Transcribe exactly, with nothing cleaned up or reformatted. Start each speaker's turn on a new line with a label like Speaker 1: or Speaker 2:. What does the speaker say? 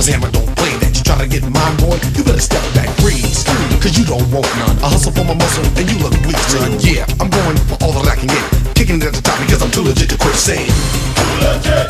Speaker 1: Cause hammer don't play that. You try to get mine, boy, you better step back, freeze. Cause you don't want none. I hustle for my muscle and you look weak, son. Yeah, I'm going for all that I can get. Kicking it at the top because I'm too legit to quit saying. Too legit.